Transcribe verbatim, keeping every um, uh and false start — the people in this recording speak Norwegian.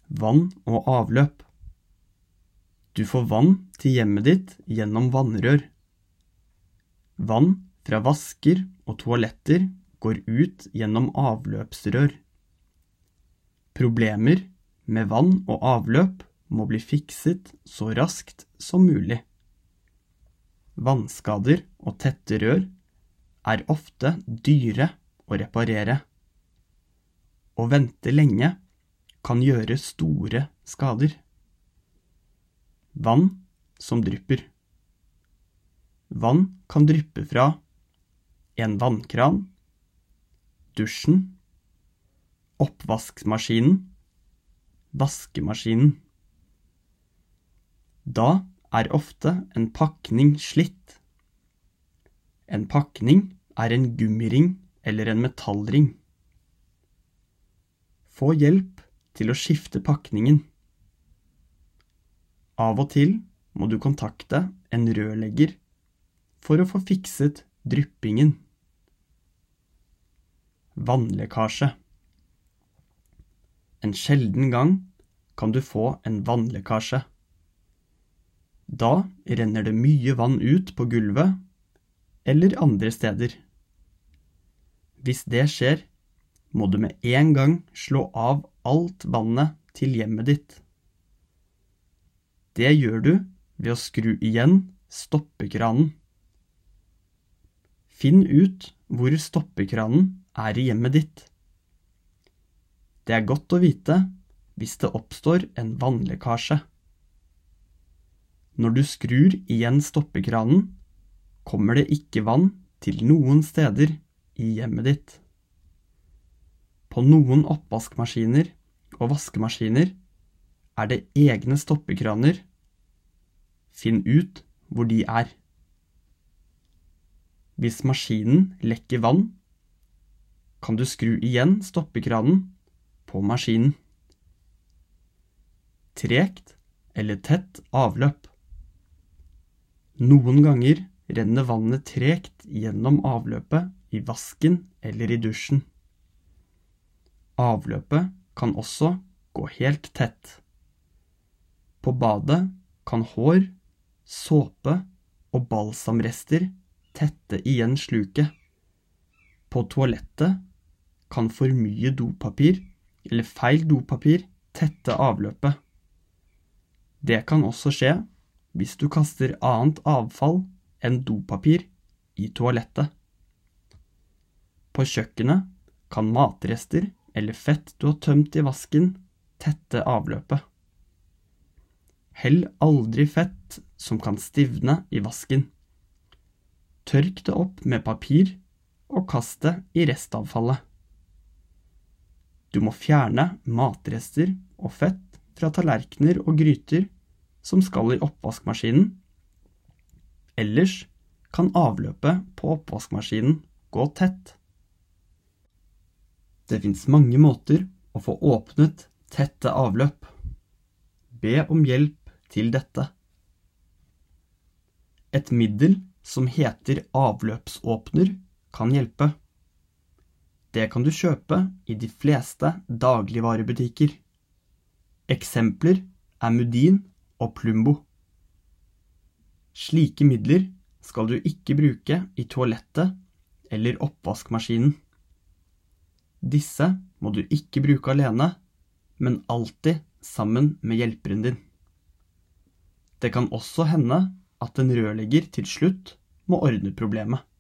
Vann og avløp. Du får vann til hjemmet ditt gjennom vannrør. Vann fra vasker og toaletter går ut gjennom avløpsrør. Problemer med vann og avløp må bli fikset så raskt som mulig. Vannskader og tette rør er ofte dyre å reparere. Å vente lenge kan gjøre store skader. Vann som drypper. Vann kan dryppe fra en vannkran, dusjen, oppvaskmaskinen, vaskemaskinen. Da er ofte en pakning slitt. En pakning er en gummiring eller en metallring. Få hjelp til å skifte pakningen. Av og til må du kontakte en rørlegger for å få fikset dryppingen. Vannlekkasje. En sjelden gang kan du få en vannlekkasje. Da renner det mye vann ut på gulvet eller andre steder. Hvis det skjer, må du med en gang slå av alt vannet til hjemmet ditt. Det gjør du ved å skru igjen stoppekranen. Finn ut hvor stoppekranen er i hjemmet ditt. Det er godt å vite hvis det oppstår en vannlekkasje. Når du skrur igjen stoppekranen, kommer det ikke vann til noen steder i hjemmet ditt. På noen oppvaskmaskiner og vaskemaskiner er det egne stoppekraner. Finn ut hvor de er. Hvis maskinen lekker vann, kan du skru igjen stoppekranen på maskinen. Tregt eller tett avløp. Noen ganger renner vannet tregt gjennom avløpet i vasken eller i dusjen. Avløpet kan også gå helt tett. På badet kan hår, såpe og balsamrester tette igjen sluket. På toalettet kan for mye dopapir eller feil dopapir tette avløpet. Det kan også skje hvis du kaster annet avfall enn dopapir i toalettet. På kjøkkenet kan matrester eller fett du har tømt i vasken tette avløpet. Hell aldri fett som kan stivne i vasken. Tørk det opp med papir og kast det i restavfallet. Du må fjerne matrester og fett fra tallerkener og gryter som skal i oppvaskmaskinen. Ellers kan avløpet på oppvaskmaskinen gå tett. Det finnes mange måter å få åpnet tette avløp. Be om hjelp til dette. Et middel som heter avløpsåpner kan hjelpe. Det kan du kjøpe i de fleste dagligvarebutikker. Eksempler er Mudin og Plumbo. Slike midler skal du ikke bruke i toalettet eller oppvaskmaskinen. Disse må du ikke bruke alene, men alltid sammen med hjelperen din. Det kan også hende at en rørlegger til slutt må ordne problemet.